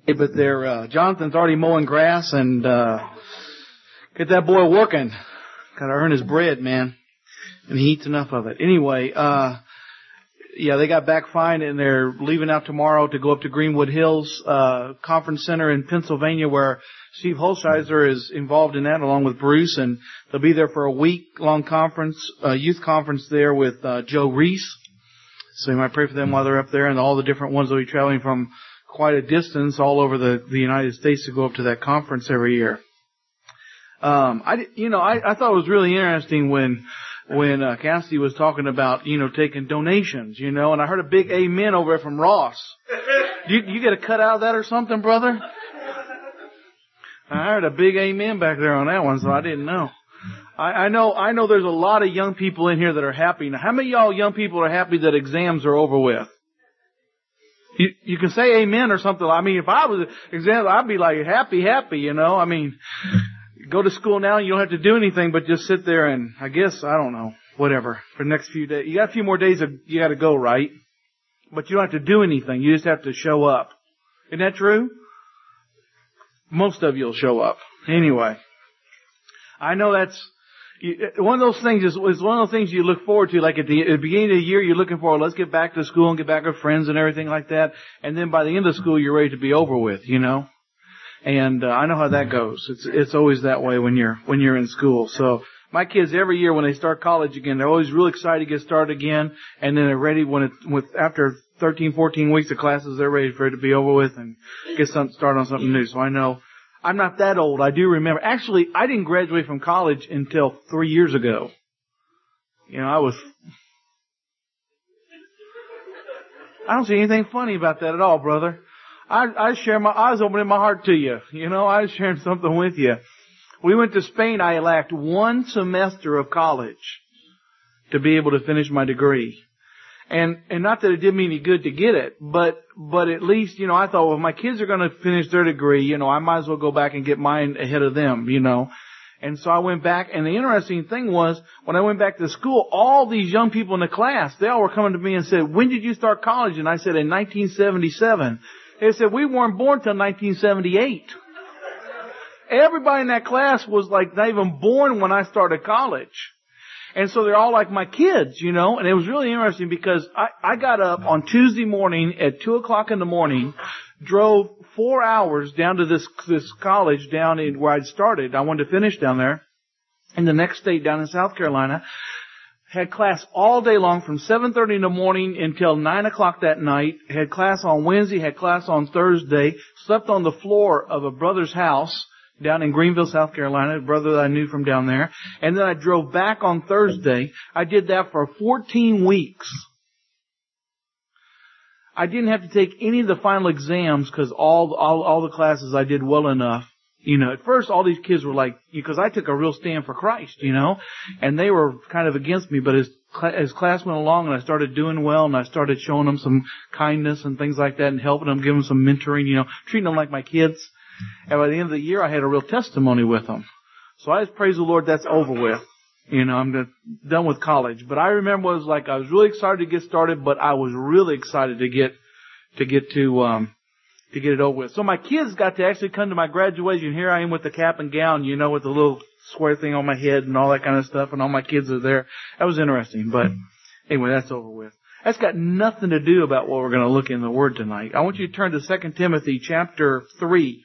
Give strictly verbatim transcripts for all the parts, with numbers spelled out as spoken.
Hey, but they're, uh, Jonathan's already mowing grass and, uh, get that boy working. Gotta earn his bread, man. And he eats enough of it. Anyway, uh, yeah, they got back fine and they're leaving out tomorrow to go up to Greenwood Hills, uh, Conference Center in Pennsylvania where Steve Holsheiser is involved in that along with Bruce, and they'll be there for a week long conference, uh, youth conference there with, uh, Joe Reese. So you might pray for them while they're up there, and all the different ones will be traveling from quite a distance all over the, the United States to go up to that conference every year. Um, I, you know, I, I thought it was really interesting when, when, uh, Cassidy was talking about, you know, taking donations, you know, and I heard a big amen over there from Ross. You, you get a cut out of that or something, brother? I heard a big amen back there on that one, so I didn't know. I, I know, I know there's a lot of young people in here that are happy. Now, how many of y'all young people are happy that exams are over with? You, you can say amen or something. I mean, if I was exam, I'd be like happy, happy, you know. I mean, go to school now and you don't have to do anything but just sit there and, I guess, I don't know, whatever, for the next few days. You got a few more days of, you got to go, right? But you don't have to do anything. You just have to show up. Isn't that true? Most of you will show up. Anyway, I know that's, one of those things is, is one of those things you look forward to, like at the, at the beginning of the year, you're looking forward, let's get back to school and get back with friends and everything like that. And then by the end of school, you're ready to be over with, you know? And, uh, I know how that goes. It's, it's always that way when you're, when you're in school. So my kids every year when they start college again, they're always really excited to get started again. And then they're ready when it, with, after thirteen, fourteen weeks of classes, they're ready for it to be over with and get some, start on something new. So I know. I'm not that old. I do remember. Actually, I didn't graduate from college until three years ago. You know, I was... I don't see anything funny about that at all, brother. I, I share my... I was opening my heart to you. You know, I was sharing something with you. We went to Spain. I lacked one semester of college to be able to finish my degree. And, and not that it did me any good to get it, but, but at least, you know, I thought, well, if my kids are going to finish their degree, you know, I might as well go back and get mine ahead of them, you know. And so I went back, and the interesting thing was, when I went back to school, all these young people in the class, they all were coming to me and said, when did you start college? And I said, in nineteen seventy-seven. They said, we weren't born till nineteen seventy-eight. Everybody in that class was like not even born when I started college. And so they're all like my kids, you know, and it was really interesting because I, I got up on Tuesday morning at two o'clock in the morning, drove four hours down to this, this college down in where I'd started. I wanted to finish down there. And the next day down in South Carolina, had class all day long from seven thirty in the morning until nine o'clock that night. Had class on Wednesday, had class on Thursday, slept on the floor of a brother's house down in Greenville, South Carolina, a brother that I knew from down there. And then I drove back on Thursday. I did that for fourteen weeks. I didn't have to take any of the final exams because all, all, all the classes I did well enough. You know, at first all these kids were like, because I took a real stand for Christ, you know, and they were kind of against me. But as, as class went along and I started doing well and I started showing them some kindness and things like that and helping them, giving them some mentoring, you know, treating them like my kids. And by the end of the year, I had a real testimony with them. So I just praise the Lord that's over with. You know, I'm done with college. But I remember it was like I was really excited to get started, but I was really excited to get to get to um to get it over with. So my kids got to actually come to my graduation. Here I am with the cap and gown, you know, with the little square thing on my head and all that kind of stuff, and all my kids are there. That was interesting. But anyway, that's over with. That's got nothing to do about what we're going to look in the Word tonight. I want you to turn to Second Timothy chapter three.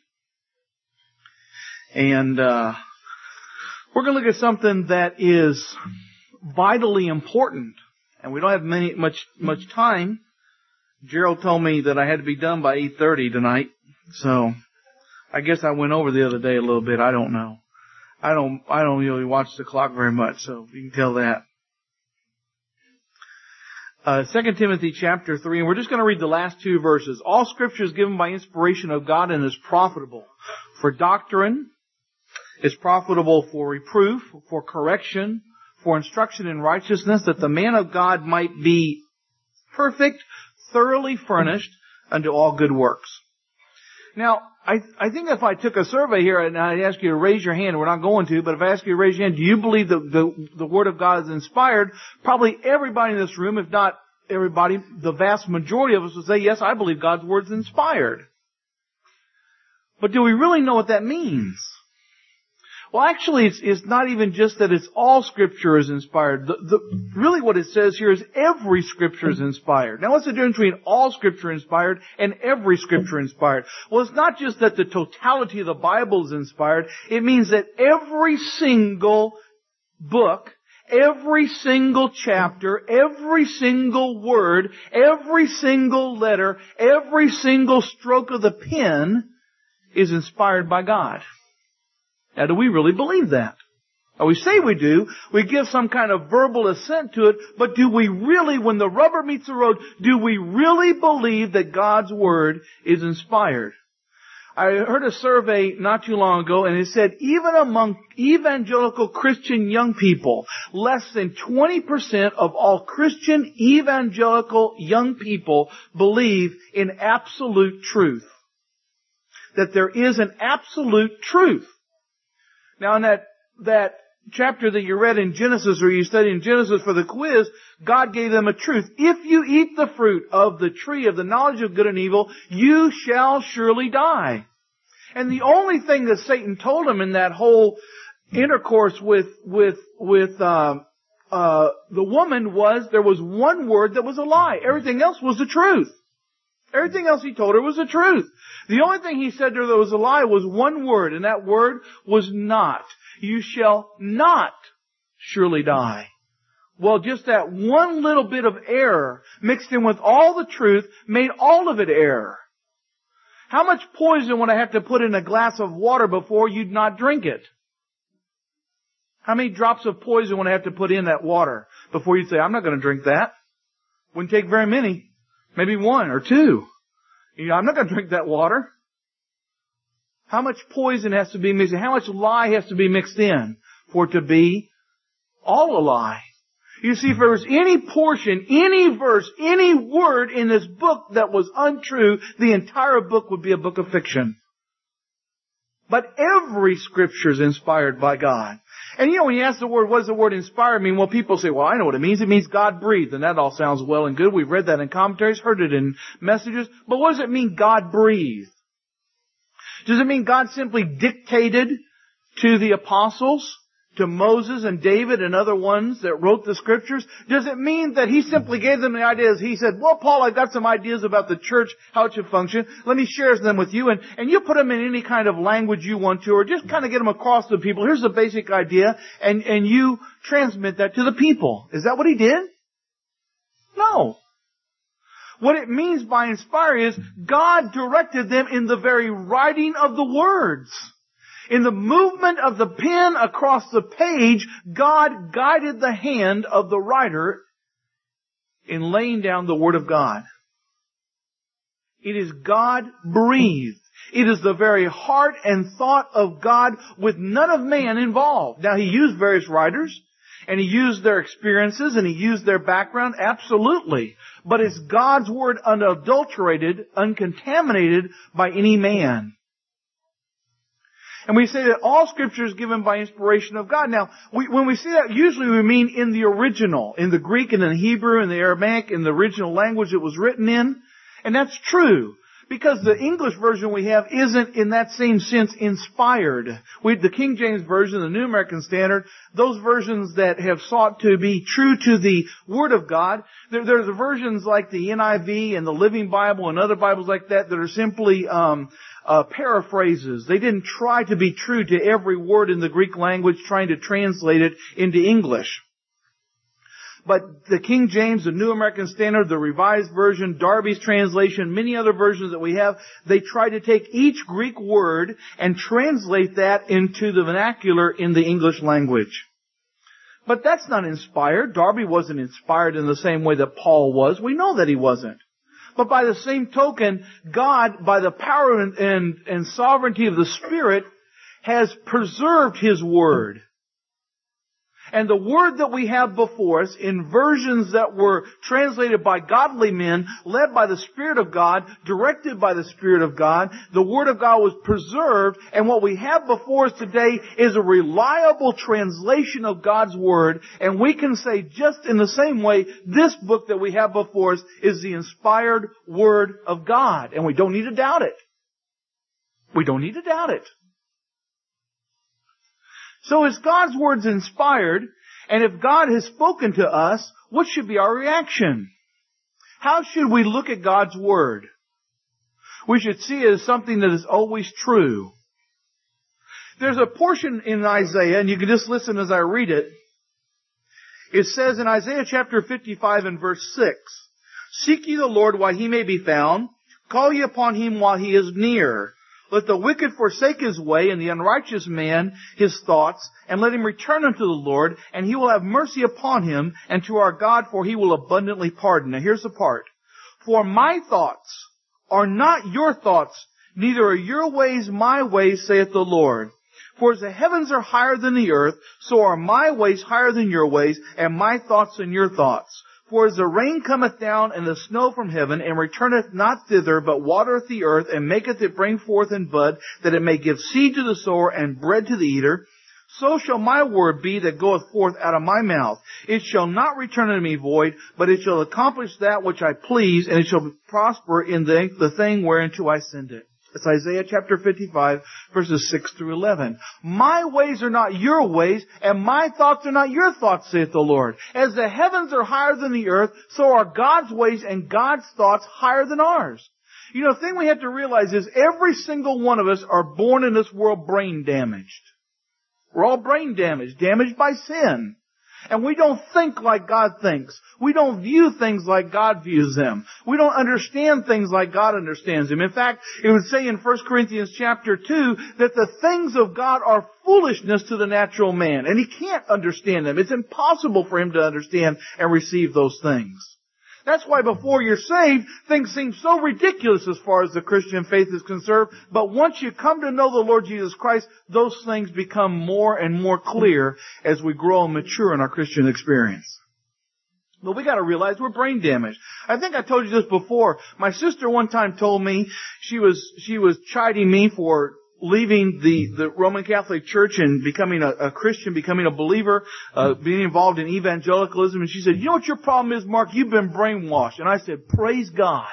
And uh we're going to look at something that is vitally important. And we don't have many much much time. Gerald told me that I had to be done by eight thirty tonight. So I guess I went over the other day a little bit. I don't know. I don't I don't really watch the clock very much, so you can tell that. Uh, Second Timothy chapter three, and we're just going to read the last two verses. All Scripture is given by inspiration of God and is profitable for doctrine, is profitable for reproof, for correction, for instruction in righteousness, that the man of God might be perfect, thoroughly furnished unto all good works. Now, I, I think if I took a survey here and I ask you to raise your hand, we're not going to, but if I ask you to raise your hand, do you believe that the, the Word of God is inspired? Probably everybody in this room, if not everybody, the vast majority of us would say, yes, I believe God's Word is inspired. But do we really know what that means? Well, actually, it's, it's not even just that it's all Scripture is inspired. The, the, really what it says here is every Scripture is inspired. Now, what's the difference between all Scripture inspired and every Scripture inspired? Well, it's not just that the totality of the Bible is inspired. It means that every single book, every single chapter, every single word, every single letter, every single stroke of the pen is inspired by God. Now, do we really believe that? Now, we say we do. We give some kind of verbal assent to it, but do we really, when the rubber meets the road, do we really believe that God's Word is inspired? I heard a survey not too long ago, and it said even among evangelical Christian young people, less than twenty percent of all Christian evangelical young people believe in absolute truth. That there is an absolute truth. Now in that, that chapter that you read in Genesis, or you studied in Genesis for the quiz, God gave them a truth. If you eat the fruit of the tree of the knowledge of good and evil, you shall surely die. And the only thing that Satan told them in that whole intercourse with, with, with, uh, uh, the woman was, there was one word that was a lie. Everything else was the truth. Everything else he told her was the truth. The only thing he said to her that was a lie was one word, and that word was not. You shall not surely die. Well, just that one little bit of error mixed in with all the truth made all of it error. How much poison would I have to put in a glass of water before you'd not drink it? How many drops of poison would I have to put in that water before you'd say, I'm not going to drink that? Wouldn't take very many. Maybe one or two. You know, I'm not going to drink that water. How much poison has to be mixed in? How much lie has to be mixed in for it to be all a lie? You see, if there was any portion, any verse, any word in this book that was untrue, the entire book would be a book of fiction. But every Scripture is inspired by God. And you know, when you ask the word, what does the word inspired mean? Well, people say, well, I know what it means. It means God breathed. And that all sounds well and good. We've read that in commentaries, heard it in messages. But what does it mean, God breathed? Does it mean God simply dictated to the apostles, to Moses and David and other ones that wrote the Scriptures? Does it mean that He simply gave them the ideas? He said, well, Paul, I've got some ideas about the church, how it should function. Let me share them with you. And, and you put them in any kind of language you want to, or just kind of get them across to people. Here's the basic idea. And, and you transmit that to the people. Is that what He did? No. What it means by inspire is God directed them in the very writing of the words. In the movement of the pen across the page, God guided the hand of the writer in laying down the Word of God. It is God-breathed. It is the very heart and thought of God with none of man involved. Now, He used various writers, and He used their experiences, and He used their background, absolutely. But it's God's Word unadulterated, uncontaminated by any man. And we say that all Scripture is given by inspiration of God. Now, we, when we say that, usually we mean in the original, in the Greek and in the Hebrew and the Aramaic, in the original language it was written in. And that's true. Because the English version we have isn't in that same sense inspired. We, the King James Version, the New American Standard, those versions that have sought to be true to the Word of God, there, there's versions like the N I V and the Living Bible and other Bibles like that that are simply um, uh, paraphrases. They didn't try to be true to every word in the Greek language, trying to translate it into English. But the King James, the New American Standard, the Revised Version, Darby's translation, many other versions that we have, they try to take each Greek word and translate that into the vernacular in the English language. But that's not inspired. Darby wasn't inspired in the same way that Paul was. We know that he wasn't. But by the same token, God, by the power and, and, and sovereignty of the Spirit, has preserved His Word. And the Word that we have before us in versions that were translated by godly men, led by the Spirit of God, directed by the Spirit of God, the Word of God was preserved, and what we have before us today is a reliable translation of God's Word, and we can say just in the same way, this book that we have before us is the inspired Word of God, and we don't need to doubt it. We don't need to doubt it. So is God's words inspired? And if God has spoken to us, what should be our reaction? How should we look at God's Word? We should see it as something that is always true. There's a portion in Isaiah, and you can just listen as I read it. It says in Isaiah chapter fifty-five and verse six, "Seek ye the Lord while He may be found. Call ye upon Him while He is near. Let the wicked forsake his way, and the unrighteous man his thoughts, and let him return unto the Lord, and He will have mercy upon him, and to our God, for He will abundantly pardon." Now here's the part. "For my thoughts are not your thoughts, neither are your ways my ways, saith the Lord. For as the heavens are higher than the earth, so are my ways higher than your ways, and my thoughts than your thoughts. For as the rain cometh down and the snow from heaven, and returneth not thither, but watereth the earth, and maketh it bring forth and bud, that it may give seed to the sower and bread to the eater, so shall my word be that goeth forth out of my mouth. It shall not return unto me void, but it shall accomplish that which I please, and it shall prosper in the, the thing whereunto I send it." It's Isaiah chapter fifty-five, verses six through eleven. "My ways are not your ways, and my thoughts are not your thoughts, saith the Lord. As the heavens are higher than the earth, so are God's ways and God's thoughts higher than ours." You know, the thing we have to realize is every single one of us are born in this world brain damaged. We're all brain damaged, damaged by sin. And we don't think like God thinks. We don't view things like God views them. We don't understand things like God understands them. In fact, it would say in First Corinthians chapter two that the things of God are foolishness to the natural man. And he can't understand them. It's impossible for him to understand and receive those things. That's why before you're saved, things seem so ridiculous as far as the Christian faith is concerned. But once you come to know the Lord Jesus Christ, those things become more and more clear as we grow and mature in our Christian experience. But we got to realize we're brain damaged. I think I told you this before. My sister one time told me she was she was chiding me for leaving the, the Roman Catholic Church and becoming a, a Christian, becoming a believer, uh, being involved in evangelicalism. And she said, "You know what your problem is, Mark? You've been brainwashed." And I said, "Praise God."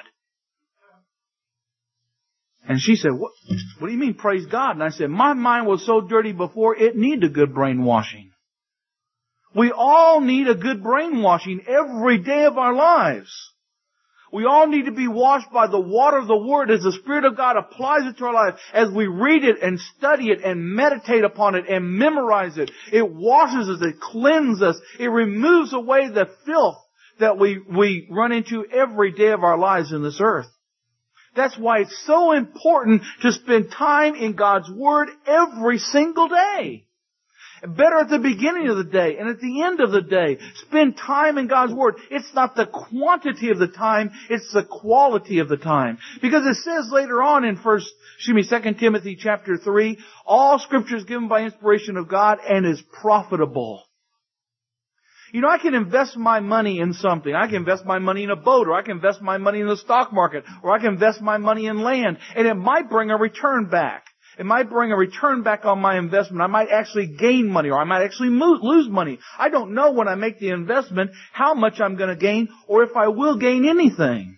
And she said, what, what do you mean, praise God? And I said, "My mind was so dirty before, it needed a good brainwashing." We all need a good brainwashing every day of our lives. We all need to be washed by the water of the Word as the Spirit of God applies it to our life. As we read it and study it and meditate upon it and memorize it, it washes us, it cleanses us, it removes away the filth that we, we run into every day of our lives in this earth. That's why it's so important to spend time in God's Word every single day. Better at the beginning of the day and at the end of the day. Spend time in God's Word. It's not the quantity of the time, it's the quality of the time. Because it says later on in first, excuse me, Second Timothy chapter three, all Scripture is given by inspiration of God and is profitable. You know, I can invest my money in something. I can invest my money in a boat, or I can invest my money in the stock market, or I can invest my money in land, and it might bring a return back. It might bring a return back on my investment. I might actually gain money, or I might actually lose money. I don't know when I make the investment how much I'm going to gain, or if I will gain anything.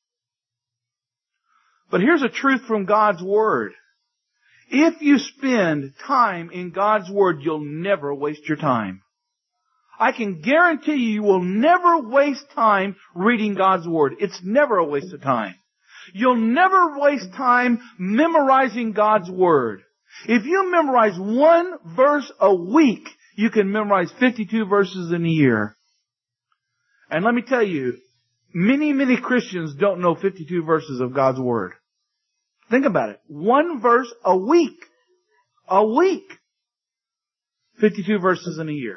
But here's a truth from God's Word. If you spend time in God's Word, you'll never waste your time. I can guarantee you, you will never waste time reading God's Word. It's never a waste of time. You'll never waste time memorizing God's Word. If you memorize one verse a week, you can memorize fifty-two verses in a year. And let me tell you, many, many Christians don't know fifty-two verses of God's Word. Think about it. One verse a week. A week. fifty-two verses in a year.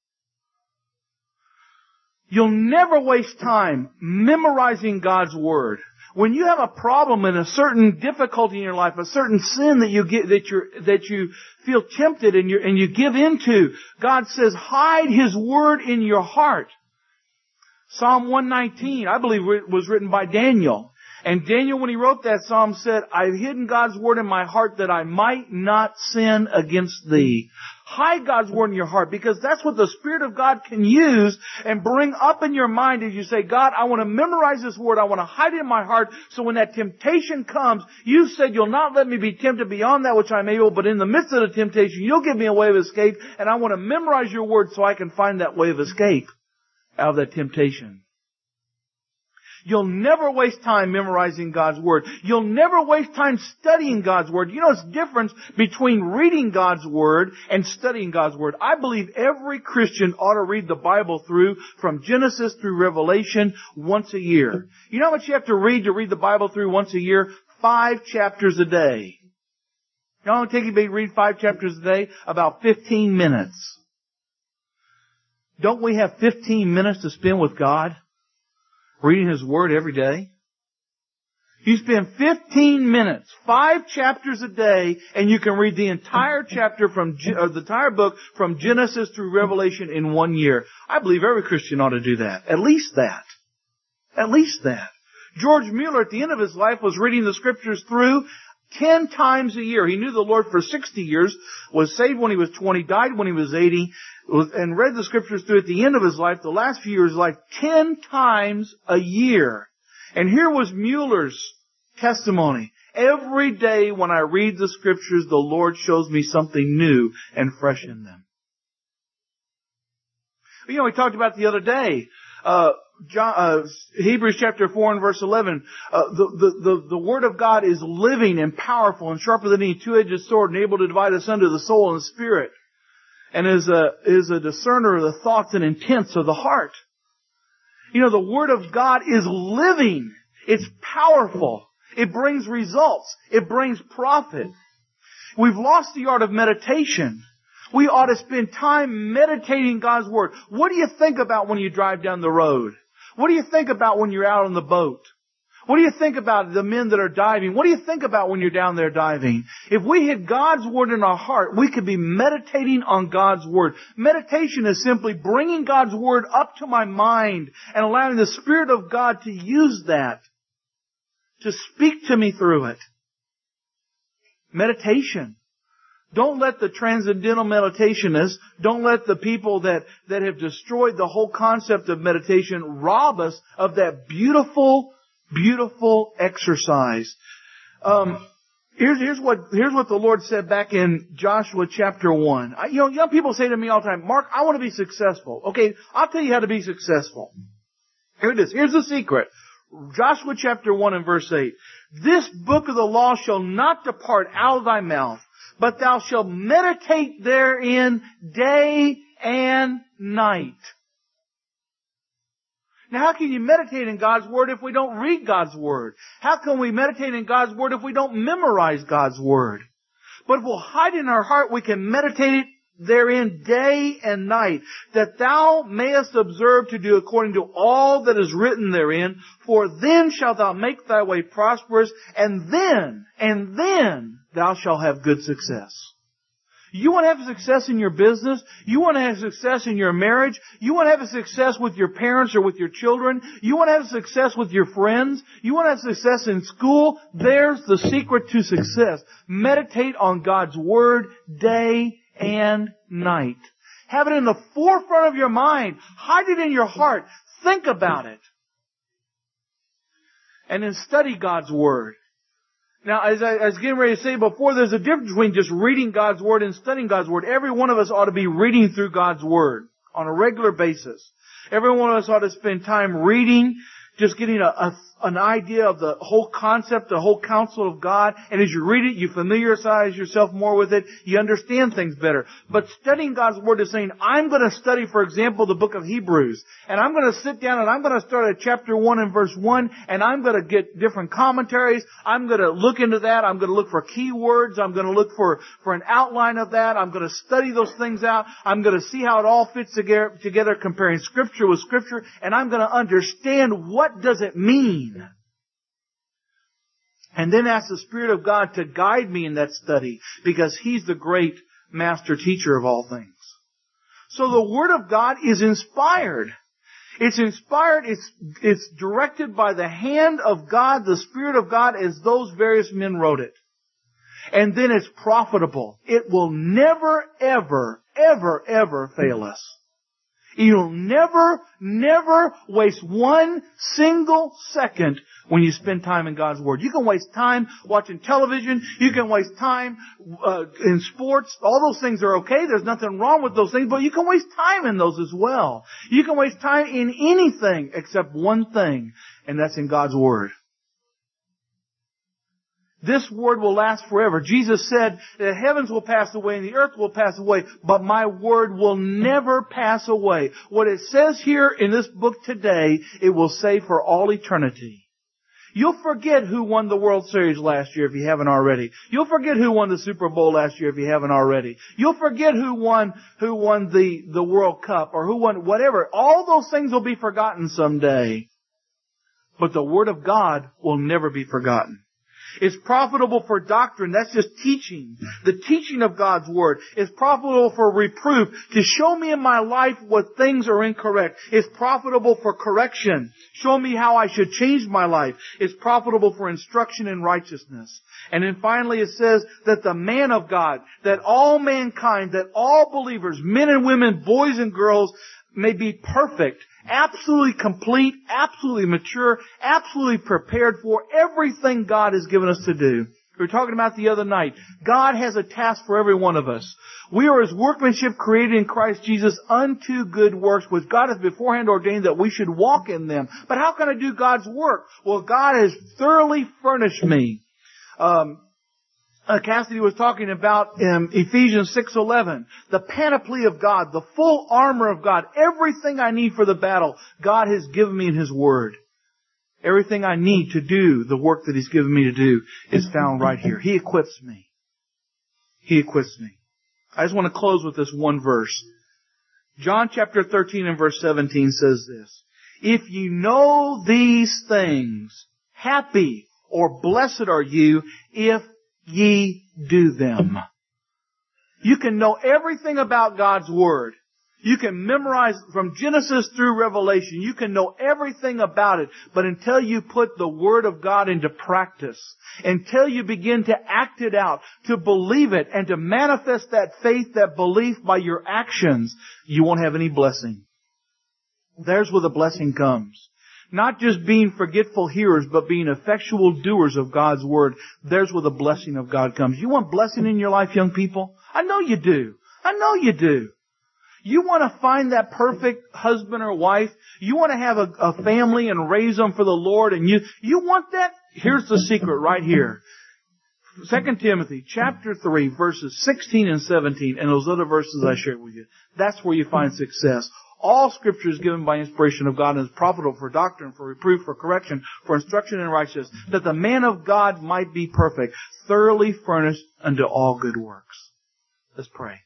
You'll never waste time memorizing God's Word. When you have a problem and a certain difficulty in your life, a certain sin that you get, that you that you feel tempted and you and you give into, God says, hide His Word in your heart. Psalm one nineteen, I believe, was written by Daniel. And Daniel, when he wrote that psalm, said, "I've hidden God's Word in my heart that I might not sin against Thee. Hide God's Word in your heart, because that's what the Spirit of God can use and bring up in your mind as you say, God, I want to memorize this Word. I want to hide it in my heart, so when that temptation comes, you said you'll not let me be tempted beyond that which I'm able, but in the midst of the temptation, you'll give me a way of escape, and I want to memorize your Word so I can find that way of escape out of that temptation. You'll never waste time memorizing God's Word. You'll never waste time studying God's Word. You know, it's the difference between reading God's Word and studying God's Word. I believe every Christian ought to read the Bible through, from Genesis through Revelation, once a year. You know how much you have to read to read the Bible through once a year? Five chapters a day. You know how long it takes you to read five chapters a day? About fifteen minutes. Don't we have fifteen minutes to spend with God? Reading His Word every day? You spend fifteen minutes, five chapters a day, and you can read the entire chapter from, or the entire book from Genesis through Revelation in one year. I believe every Christian ought to do that. At least that. At least that. George Mueller, at the end of his life, was reading the Scriptures through ten times a year. He knew the Lord for sixty years, was saved when he was twenty, died when he was eighty, and read the Scriptures through at the end of his life, the last few years of his life, ten times a year. And here was Mueller's testimony. Every day when I read the Scriptures, the Lord shows me something new and fresh in them. You know, we talked about the other day, uh, John, uh, Hebrews chapter four and verse eleven, uh, the, the, the, the Word of God is living and powerful and sharper than any two-edged sword and able to divide asunder the soul and the spirit, and is a, is a discerner of the thoughts and intents of the heart. You know, the Word of God is living. It's powerful. It brings results. It brings profit. We've lost the art of meditation. We ought to spend time meditating God's Word. What do you think about when you drive down the road? What do you think about when you're out on the boat? What do you think about the men that are diving? What do you think about when you're down there diving? If we had God's Word in our heart, we could be meditating on God's Word. Meditation is simply bringing God's Word up to my mind and allowing the Spirit of God to use that to speak to me through it. Meditation. Don't let the transcendental meditationists, don't let the people that, that have destroyed the whole concept of meditation rob us of that beautiful, beautiful exercise. Um, here's, here's what, here's what the Lord said back in Joshua chapter one. I, you know, young people say to me all the time, Mark, I want to be successful. Okay, I'll tell you how to be successful. Here it is. Here's the secret. Joshua chapter one and verse eight. This book of the law shall not depart out of thy mouth, but thou shalt meditate therein day and night. Now, how can you meditate in God's Word if we don't read God's Word? How can we meditate in God's Word if we don't memorize God's Word? But if we'll hide it in our heart, we can meditate it therein day and night, that thou mayest observe to do according to all that is written therein, for then shalt thou make thy way prosperous, and then, and then thou shalt have good success. You want to have success in your business? You want to have success in your marriage? You want to have a success with your parents or with your children? You want to have success with your friends? You want to have success in school? There's the secret to success. Meditate on God's Word day and night. Have it in the forefront of your mind. Hide it in your heart. Think about it. And then study God's Word. Now, as I, I was getting ready to say before, there's a difference between just reading God's Word and studying God's Word. Every one of us ought to be reading through God's Word on a regular basis. Every one of us ought to spend time reading, just getting a, a, an idea of the whole concept, the whole counsel of God. And as you read it, you familiarize yourself more with it. You understand things better. But studying God's Word is saying, I'm going to study, for example, the book of Hebrews. And I'm going to sit down and I'm going to start at chapter one and verse one. And I'm going to get different commentaries. I'm going to look into that. I'm going to look for key words. I'm going to look for, for an outline of that. I'm going to study those things out. I'm going to see how it all fits together, together comparing Scripture with Scripture. And I'm going to understand what does it mean. And then ask the Spirit of God to guide me in that study, because He's the great master teacher of all things. So the Word of God is inspired. It's inspired, it's, it's directed by the hand of God, the Spirit of God, as those various men wrote it. And then it's profitable. It will never, ever, ever, ever fail us. You'll never, never waste one single second when you spend time in God's Word. You can waste time watching television. You can waste time uh, in sports. All those things are okay. There's nothing wrong with those things, but you can waste time in those as well. You can waste time in anything except one thing, and that's in God's Word. This Word will last forever. Jesus said, the heavens will pass away and the earth will pass away, but my Word will never pass away. What it says here in this book today, it will say for all eternity. You'll forget who won the World Series last year if you haven't already. You'll forget who won the Super Bowl last year if you haven't already. You'll forget who won, who won the, the World Cup or who won whatever. All those things will be forgotten someday. But the Word of God will never be forgotten. It's profitable for doctrine. That's just teaching. The teaching of God's Word. It's profitable for reproof. To show me in my life what things are incorrect. It's profitable for correction. Show me how I should change my life. It's profitable for instruction in righteousness. And then finally it says that the man of God, that all mankind, that all believers, men and women, boys and girls, may be perfect, absolutely complete, absolutely mature, absolutely prepared for everything God has given us to do. We were talking about the other night. God has a task for every one of us. We are His workmanship created in Christ Jesus unto good works, which God has beforehand ordained that we should walk in them. But how can I do God's work? Well, God has thoroughly furnished me. Um, Uh, Cassidy was talking about in Ephesians six eleven, the panoply of God, the full armor of God, everything I need for the battle, God has given me in His Word. Everything I need to do the work that He's given me to do is found right here. He equips me. He equips me. I just want to close with this one verse. John chapter thirteen and verse seventeen says this, if you know these things, happy or blessed are you if ye do them. You can know everything about God's Word. You can memorize from Genesis through Revelation. You can know everything about it. But until you put the Word of God into practice, until you begin to act it out, to believe it, and to manifest that faith, that belief by your actions, you won't have any blessing. There's where the blessing comes. Not just being forgetful hearers, but being effectual doers of God's Word. There's where the blessing of God comes. You want blessing in your life, young people? I know you do. I know you do. You want to find that perfect husband or wife? You want to have a, a family and raise them for the Lord? And you, you want that? Here's the secret right here. Second Timothy chapter three, verses sixteen and seventeen, and those other verses I shared with you. That's where you find success. All Scripture is given by inspiration of God and is profitable for doctrine, for reproof, for correction, for instruction in righteousness, that the man of God might be perfect, thoroughly furnished unto all good works. Let's pray.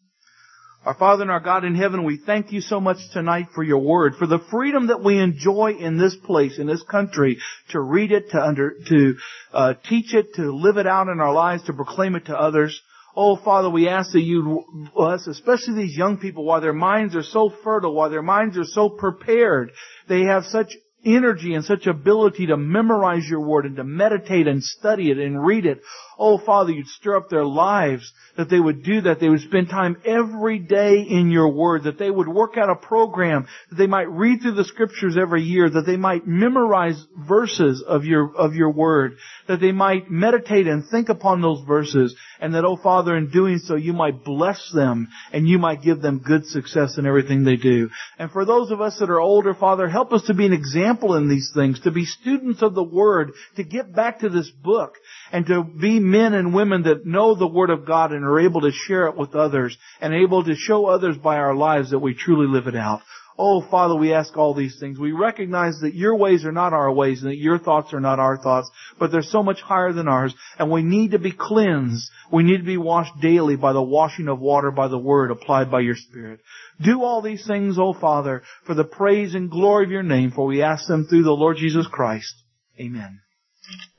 Our Father and our God in heaven, we thank you so much tonight for your Word, for the freedom that we enjoy in this place, in this country, to read it, to under, to uh, teach it, to live it out in our lives, to proclaim it to others. Oh, Father, we ask that you bless, especially these young people, while their minds are so fertile, while their minds are so prepared, they have such energy and such ability to memorize your Word and to meditate and study it and read it. Oh, Father, you'd stir up their lives, that they would do that. They would spend time every day in your Word, that they would work out a program, that they might read through the Scriptures every year, that they might memorize verses of your, of your Word, that they might meditate and think upon those verses, and that, oh, Father, in doing so, you might bless them and you might give them good success in everything they do. And for those of us that are older, Father, help us to be an example in these things, to be students of the Word, to get back to this book, and to be men and women that know the Word of God and are able to share it with others and able to show others by our lives that we truly live it out. Oh, Father, we ask all these things. We recognize that your ways are not our ways and that your thoughts are not our thoughts, but they're so much higher than ours, and we need to be cleansed. We need to be washed daily by the washing of water by the Word applied by your Spirit. Do all these things, oh Father, for the praise and glory of your name, for we ask them through the Lord Jesus Christ. Amen.